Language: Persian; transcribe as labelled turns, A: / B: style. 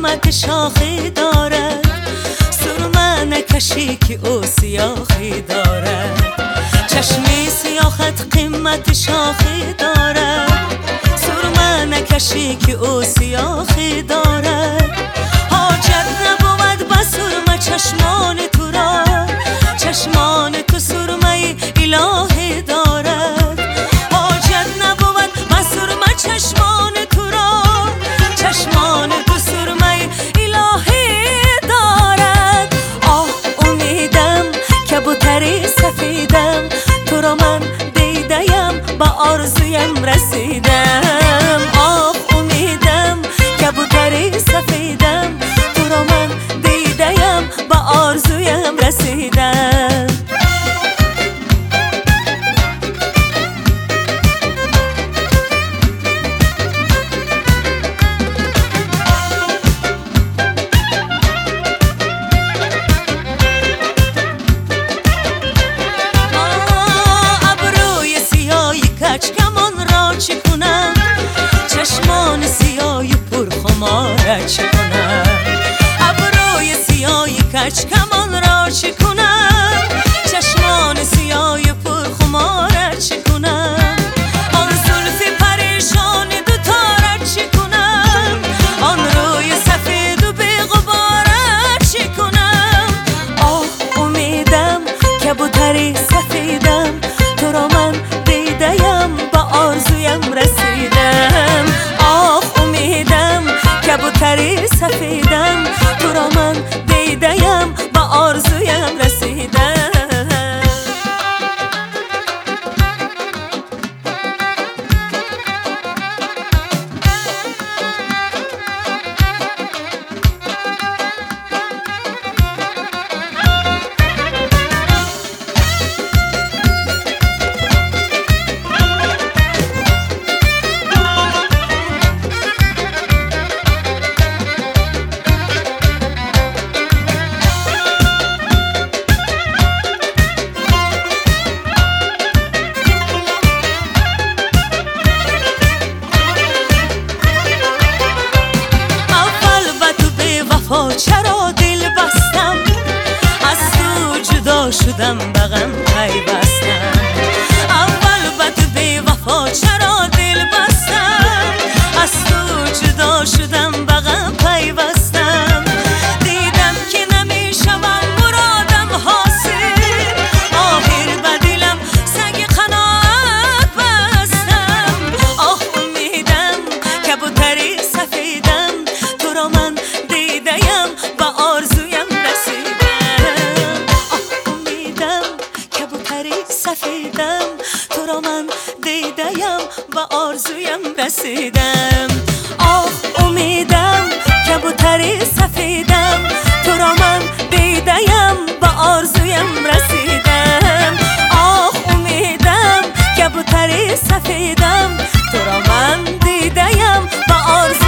A: قیمت شاخی دارد، سرمه نکشی که او سیاخی دارد. چشمی سیاخت قیمت شاخی دارد، سرمه نکشی که او سیاخی دارد. حاجت نبود به سرمه چشمان تو را، چشمان تو سرمه الهی دارد. حاجت نبود به سرمه چشمان تو را، چشمان تو سرمه الهی دارد. آه امیدم کبوتری سفیدم، تو را من دیدم به آرزویم رسیدم. آه امیدم کبوتری سفیدم، تو را من دیدم به آرزویم رسیدم. چشمان سیاهی پرخمار چه کنم؟ ابروی سیاهی کج کمان را چه کنم؟ چشمان سیاهی پرخمار چه کنم؟ آن زلف پریشان دوتا را چه کنم؟ آن روی سفید و بی‌غبار چه کنم؟ آه امیدم کبوتری سفیدم، تو را من دیدم به آرزویم رسیدم. آه امیدم کبوتری سفیدم، تو را من دیدم به آرزویم رسیدم. چرا دل بستم، از تو جدا شدم به غم پیوستم. اول به تو بی وفا چرا دل بستم، از تو جدا شدم به غم پیوستم. دیدم که نمیشوم مرادم حاصل، آخر به دلم سنگ قناعت بستم. آه امیدم کبوتری سفیدم، تو را من دیدم به آرزویم رسیدم. آه امیدم کبوتری سفیدم، تو را من دیدم به آرزویم رسیدم. آه امیدم کبوتری سفیدم، تو را من دیدم به آرزویم رسیدم. آه امیدم کبوتری سفیدم، تو را من دیدم به آرزویم